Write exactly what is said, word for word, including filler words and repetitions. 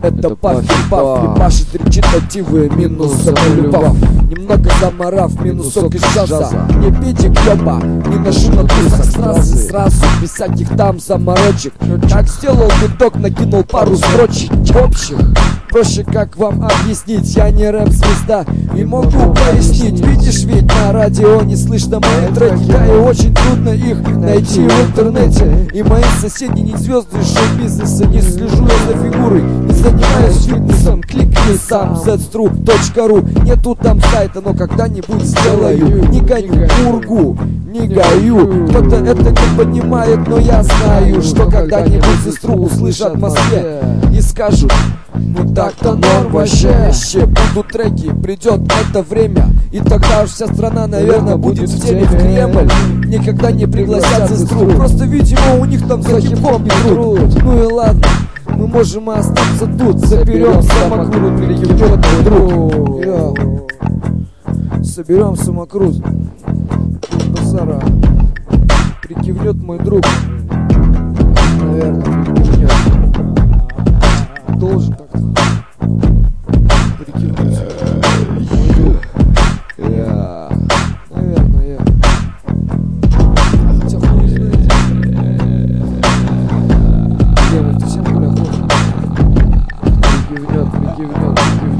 это пафи-паф, ебашит речитативы, минус нулевав. Немного заморав, минусок из джаза. Не пейте клёпа, не ношу на тусах сразу, сразу, без всяких там заморочек. Как сделал биток, накинул пару строчек. В общем, проще как вам объяснить, я не рэп-звезда и могу пояснить. Видишь, ведь на радио не слышно мои треки, да и очень трудно их найти в интернете. И мои соседи не звезды шоу-бизнеса, не слежу я за фигурой, не занимаюсь фитнесом. Кликни сам зет стру точка ру, нету там сайта, но когда-нибудь сделаю. Не гоню пургу, не гаю, кто-то это не понимает, но я знаю, что когда-нибудь сестру услышат в Москве и скажут: ну так-то норм вообще. Будут треки, придет это время, и тогда уж вся страна, наверное, будет в теме в Кремль. Никогда не пригласят сестру, просто, видимо, у них там за хип-хоп не труд. Ну и ладно, мы можем и остаться тут. Заберем самокрут, прикивнет мой друг. Йо. Соберем самокрут, базара. Прикивнет мой друг. Наверное, прикивнет. Должен как-то прикинуть. Я, наверное, я. Хотя хуй знает. Делать всем бля, прикивнет, прикивнет, прикивнет.